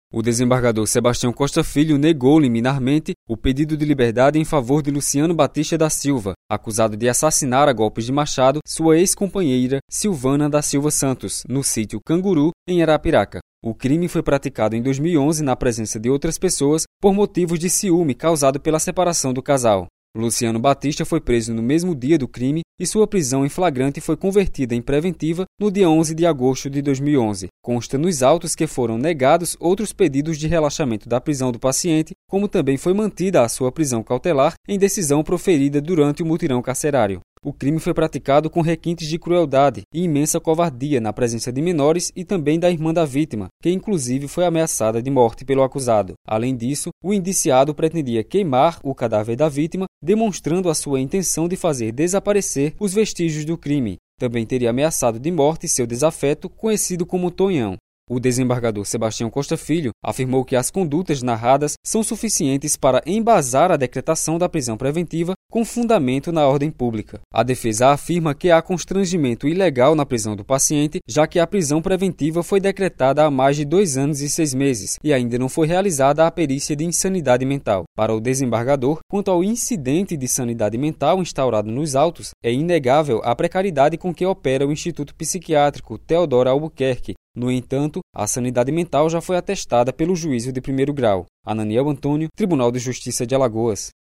O desembargador Sebastião Costa Filho negou liminarmente o pedido de liberdade em favor de Luciano Batista da Silva, acusado de assassinar a golpes de machado sua ex-companheira Silvana da Silva Santos, no sítio Canguru, em Arapiraca. O crime foi praticado em 2011 na presença de outras pessoas por motivos de ciúme causado pela separação do casal. Luciano Batista foi preso no mesmo dia do crime e sua prisão em flagrante foi convertida em preventiva no dia 11 de agosto de 2011. Consta nos autos que foram negados outros pedidos de relaxamento da prisão do paciente, como também foi mantida a sua prisão cautelar em decisão proferida durante o mutirão carcerário. O crime foi praticado com requintes de crueldade e imensa covardia na presença de menores e também da irmã da vítima, que inclusive foi ameaçada de morte pelo acusado. Além disso, o indiciado pretendia queimar o cadáver da vítima, demonstrando a sua intenção de fazer desaparecer os vestígios do crime. Também teria ameaçado de morte seu desafeto, conhecido como Tonhão. O desembargador Sebastião Costa Filho afirmou que as condutas narradas são suficientes para embasar a decretação da prisão preventiva com fundamento na ordem pública. A defesa afirma que há constrangimento ilegal na prisão do paciente, já que a prisão preventiva foi decretada há mais de 2 anos e 6 meses e ainda não foi realizada a perícia de insanidade mental. Para o desembargador, quanto ao incidente de sanidade mental instaurado nos autos, é inegável a precariedade com que opera o Instituto Psiquiátrico Teodoro Albuquerque. No entanto, a sanidade mental já foi atestada pelo juízo de primeiro grau. Ananiel Antônio, Tribunal de Justiça de Alagoas.